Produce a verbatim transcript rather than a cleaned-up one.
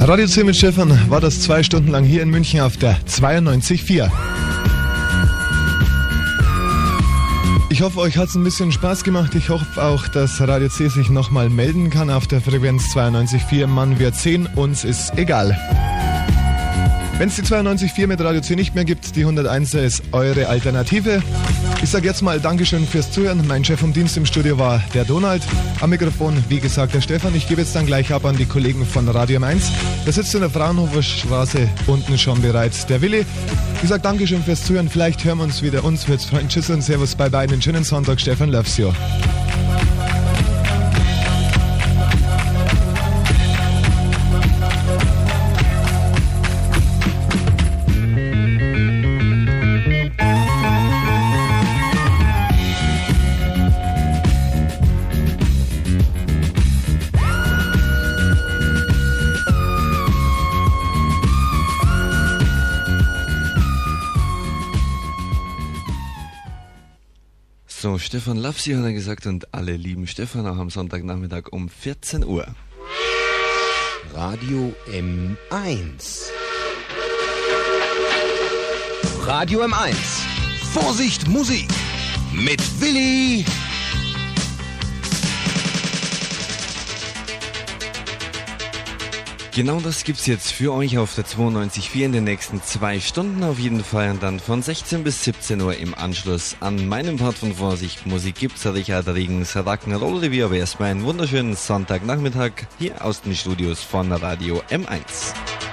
Radio C mit Stefan war das zwei Stunden lang hier in München auf der zweiundneunzig Komma vier. Ich hoffe, euch hat es ein bisschen Spaß gemacht. Ich hoffe auch, dass Radio C sich nochmal melden kann auf der Frequenz zweiundneunzig Komma vier. Mann wird sehen, uns ist egal. Wenn es die zweiundneunzig Komma vier mit Radio C nicht mehr gibt, die hunderteins ist eure Alternative. Ich sage jetzt mal Dankeschön fürs Zuhören. Mein Chef vom Dienst im Studio war der Donald. Am Mikrofon, wie gesagt, der Stefan. Ich gebe jetzt dann gleich ab an die Kollegen von Radio M eins. Da sitzt in der Fraunhofer Straße unten schon bereits der Willi. Ich sage Dankeschön fürs Zuhören. Vielleicht hören wir uns wieder. Uns wird's freuen. Tschüss und Servus bei beiden. Einen schönen Sonntag. Stefan loves you. So, Stefan loves you, hat er gesagt, und alle lieben Stefan auch am Sonntagnachmittag um vierzehn Uhr. Radio M eins. Radio M eins. Vorsicht, Musik mit Willi. Genau das gibt's jetzt für euch auf der zweiundneunzig Komma vier in den nächsten zwei Stunden auf jeden Fall, und dann von sechzehn bis siebzehn Uhr im Anschluss an meinem Part von Vorsicht Musik gibt's Richard Regens Rock'n'Roll Review, aber erstmal einen wunderschönen Sonntagnachmittag hier aus den Studios von Radio M eins.